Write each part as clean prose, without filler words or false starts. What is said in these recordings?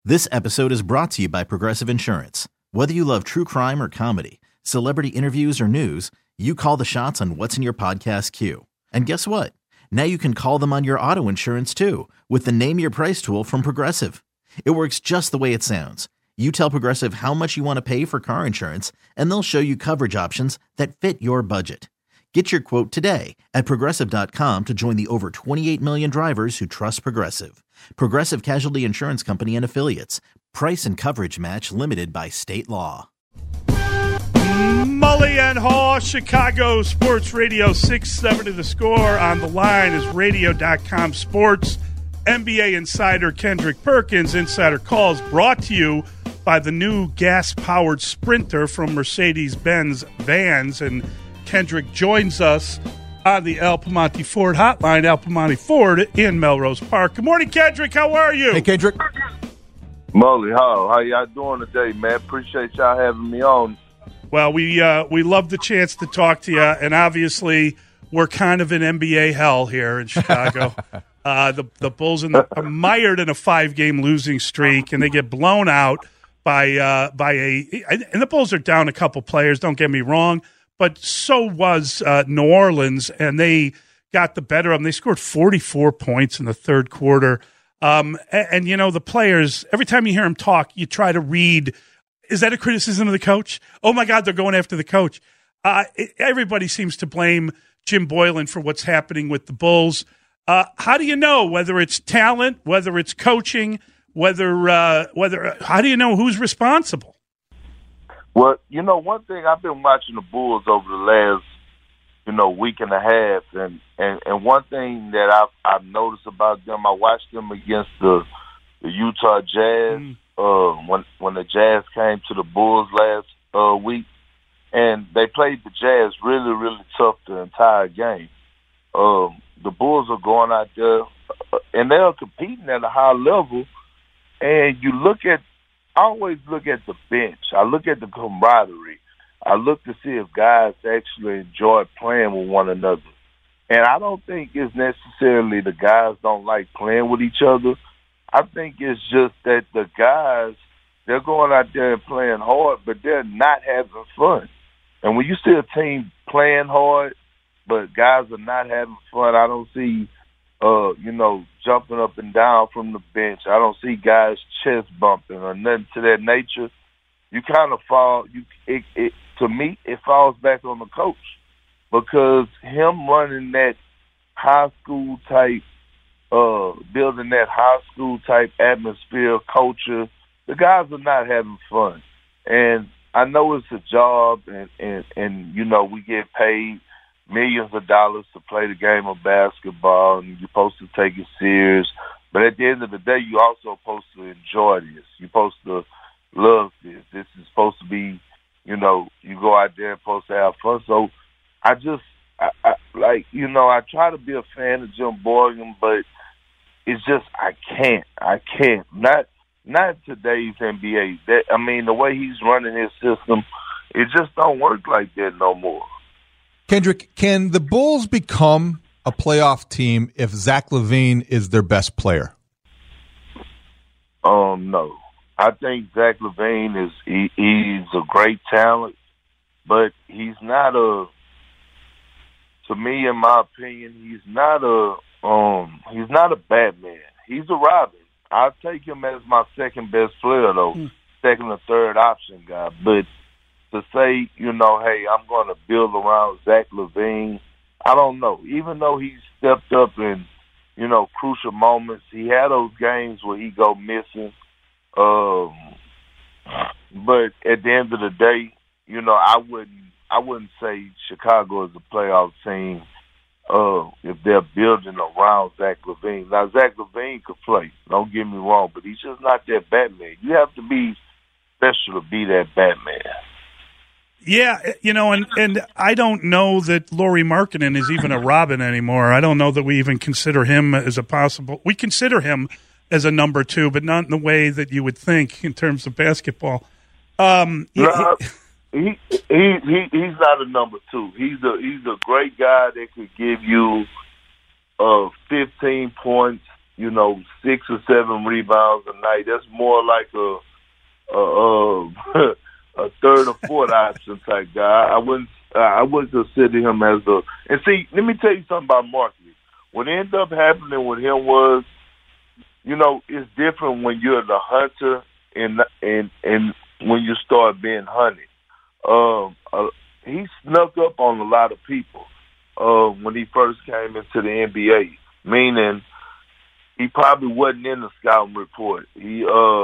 This episode is brought to you by Progressive Insurance. Whether you love true crime or comedy, celebrity interviews or news, you call the shots on what's in your podcast queue. And guess what? Now you can call them on your auto insurance too with the Name Your Price tool from Progressive. It works just the way it sounds. You tell Progressive how much you want to pay for car insurance, and they'll show you coverage options that fit your budget. Get your quote today at Progressive.com to join the over 28 million drivers who trust Progressive. Progressive Casualty Insurance Company and Affiliates. Price and coverage match limited by state law. Mully and Haw, Chicago Sports Radio 670 The Score. On the line is Radio.com Sports NBA insider Kendrick Perkins. Insider Calls brought to you by the new gas-powered Sprinter from Mercedes-Benz Vans. And Kendrick joins us on the Al Piemonte Ford hotline, Al Piemonte Ford in Melrose Park. Good morning, Kendrick. How are you? Hey, Kendrick. Mully, how y'all doing today, man? Appreciate y'all having me on. Well, we love the chance to talk to you, and obviously we're kind of in NBA hell here in Chicago. The Bulls are mired in a 5-game losing streak, and they get blown out by and the Bulls are down a couple players. Don't get me wrong, but so was New Orleans, and they got the better of them. They scored 44 points in the third quarter, and you know the players. Every time you hear them talk, you try to read. Is that a criticism of the coach? Oh, my God, they're going after the coach. Everybody seems to blame Jim Boylan for what's happening with the Bulls. How do you know whether it's talent, whether it's coaching, how do you know who's responsible? Well, you know, one thing, I've been watching the Bulls over the last, week and a half, and one thing that I've noticed about them, I watched them against the Utah Jazz. When the Jazz came to the Bulls last week, and they played the Jazz really, really tough the entire game. The Bulls are going out there, and they're competing at a high level, and I always look at the bench. I look at the camaraderie. I look to see if guys actually enjoy playing with one another. And I don't think it's necessarily the guys don't like playing with each other. I think it's just that the guys, they're going out there and playing hard, but they're not having fun. And when you see a team playing hard, but guys are not having fun, I don't see, jumping up and down from the bench. I don't see guys chest bumping or nothing to that nature. You kind of fall, to me, it falls back on the coach because him running that high school type building that high school type atmosphere, culture, the guys are not having fun. And I know it's a job and we get paid millions of dollars to play the game of basketball and you're supposed to take it serious. But at the end of the day, you're also supposed to enjoy this. You're supposed to love this. This is supposed to be, you go out there and supposed to have fun. So I try to be a fan of Jim Boylan, but it's just I can't. Not today's NBA. The way he's running his system, it just don't work like that no more. Kendrick, can the Bulls become a playoff team if Zach LaVine is their best player? No. I think Zach LaVine he's a great talent, but he's not to me, in my opinion, he's not a Batman. He's a Robin. I'll take him as my second best player, though, second or third option guy. But to say, hey, I'm going to build around Zach LaVine, I don't know. Even though he stepped up in, crucial moments, he had those games where he go missing. But at the end of the day, I wouldn't say Chicago is a playoff team if they're building around Zach LaVine. Now, Zach LaVine could play, don't get me wrong, but he's just not that Batman. You have to be special to be that Batman. Yeah, and I don't know that Lauri Markkanen is even a Robin anymore. I don't know that we even consider him as a possible – we consider him as a number two, but not in the way that you would think in terms of basketball. He's not a number two. He's a great guy that could give you 15 points, 6 or 7 rebounds a night. That's more like a a third or fourth option type guy. I wouldn't consider him as a. And see, let me tell you something about Markley. What ended up happening with him was, it's different when you're the hunter and when you start being hunted. He snuck up on a lot of people when he first came into the NBA, meaning he probably wasn't in the scouting report. He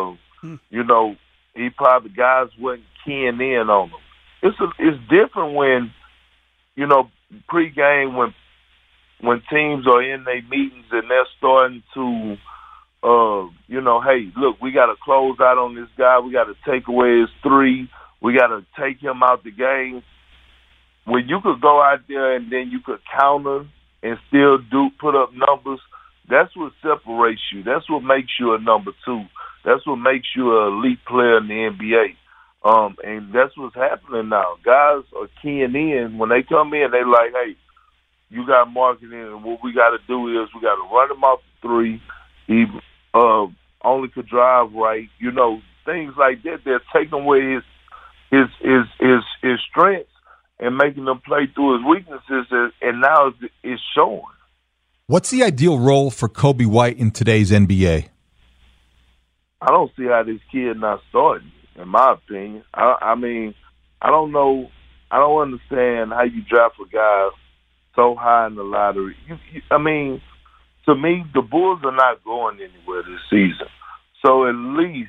probably guys wasn't keying in on him. It's different when, pregame when teams are in their meetings and they're starting to, hey, look, we got to close out on this guy. We got to take away his three. We got to take him out the game. When you could go out there and then you could counter and still put up numbers, that's what separates you. That's what makes you a number two. That's what makes you an elite player in the NBA. And that's what's happening now. Guys are keying in. When they come in, they like, hey, you got marketing, and what we got to do is we got to run him off the three. He only could drive right. Things like that. They're taking away his strengths and making them play through his weaknesses, and now it's showing. What's the ideal role for Coby White in today's NBA? I don't see how this kid not starting, in my opinion. I mean, I don't know. I don't understand how you draft a guy so high in the lottery. I mean, to me, the Bulls are not going anywhere this season. So at least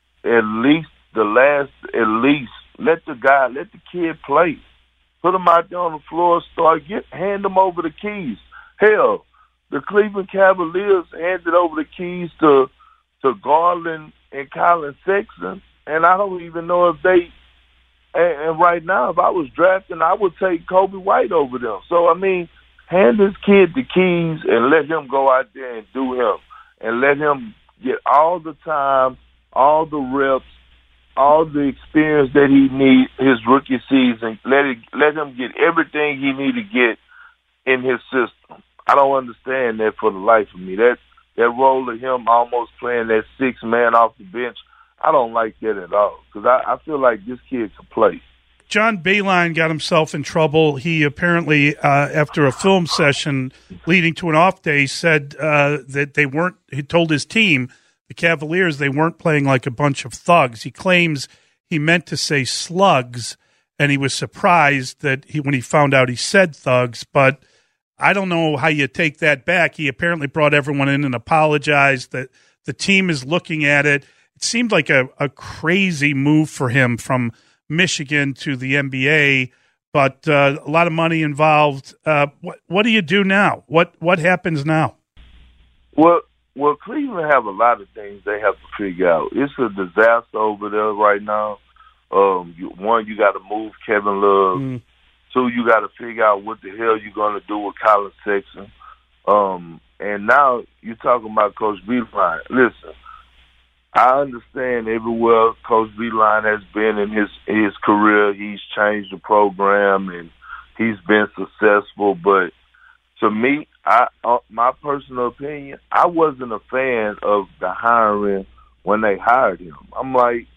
let the kid play. Put him out there on the floor, hand him over the keys. Hell, the Cleveland Cavaliers handed over the keys to Garland and Colin Sexton, and I don't even know if they. And right now, if I was drafting, I would take Coby White over them. So I mean, hand this kid the keys and let him go out there and do him, and let him get all the time, all the reps, all the experience that he needs his rookie season. Let him get everything he need to get in his system. I don't understand that for the life of me. That role of him almost playing that 6 man off the bench, I don't like that at all, because I feel like this kid can play. John Beilein got himself in trouble. He apparently, after a film session leading to an off day, said that he told his team, the Cavaliers, they weren't playing like a bunch of thugs. He claims he meant to say slugs, and he was surprised that when he found out he said thugs, but I don't know how you take that back. He apparently brought everyone in and apologized. That the team is looking at it. It seemed like a crazy move for him from Michigan to the NBA, but a lot of money involved. What do you do now? What happens now? Well, Cleveland have a lot of things they have to figure out. It's a disaster over there right now. One, you got to move Kevin Love. 2, you got to figure out what the hell you're going to do with Colin Sexton. And now you're talking about Coach Beilein. Listen, I understand everywhere Coach Beilein has been in his career, he's changed the program and he's been successful. But to me, my personal opinion, I wasn't a fan of the hiring when they hired him. I'm like,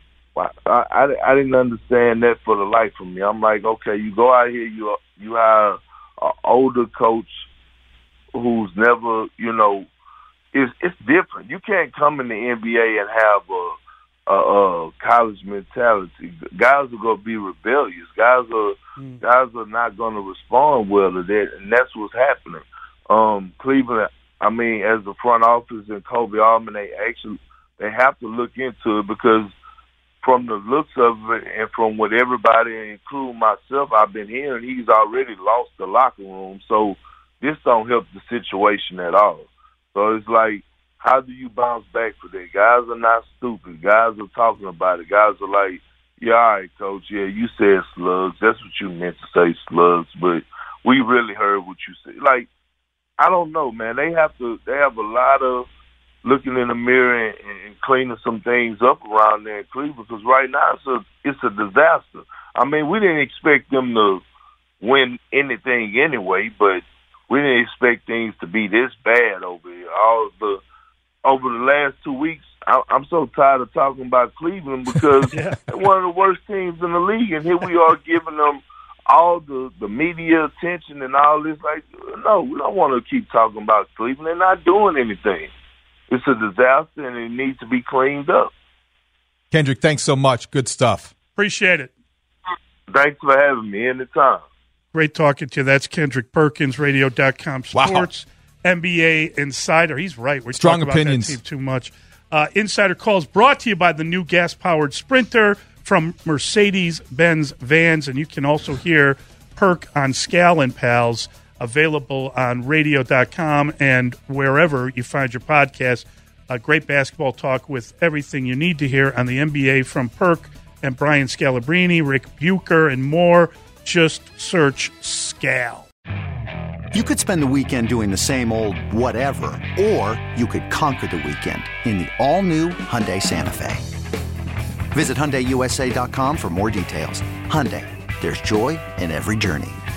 I didn't understand that for the life of me. I'm like, okay, you go out here, you hire an older coach who's never, it's different. You can't come in the NBA and have a college mentality. Guys are going to be rebellious. Guys are not going to respond well to that, and that's what's happening. Cleveland, I mean, as the front office and Kobe Allman, they have to look into it, because from the looks of it and from what everybody, including myself, I've been hearing, he's already lost the locker room. So this don't help the situation at all. So it's like, how do you bounce back for that? Guys are not stupid. Guys are talking about it. Guys are like, yeah, all right, Coach, yeah, you said slugs. That's what you meant to say, slugs. But we really heard what you said. Like, I don't know, man. They have a lot of looking in the mirror and cleaning some things up around there in Cleveland, because right now it's a disaster. I mean, we didn't expect them to win anything anyway, but we didn't expect things to be this bad over here. All the over the last 2 weeks, I'm so tired of talking about Cleveland because they're one of the worst teams in the league, and here we are giving them all the media attention and all this. Like, no, we don't want to keep talking about Cleveland. They're not doing anything. It's a disaster, and it needs to be cleaned up. Kendrick, thanks so much. Good stuff. Appreciate it. Thanks for having me anytime. Great talking to you. That's Kendrick Perkins, Radio.com Sports, NBA Insider. He's right. We're strong talking opinions. about that team too much. Insider Calls brought to you by the new gas-powered Sprinter from Mercedes-Benz Vans. And you can also hear Perk on Scal and Pals, available on Radio.com and wherever you find your podcast. Great basketball talk with everything you need to hear on the NBA from Perk and Brian Scalabrine, Rick Bucher, and more. Just search Scal. You could spend the weekend doing the same old whatever, or you could conquer the weekend in the all-new Hyundai Santa Fe. Visit HyundaiUSA.com for more details. Hyundai, there's joy in every journey.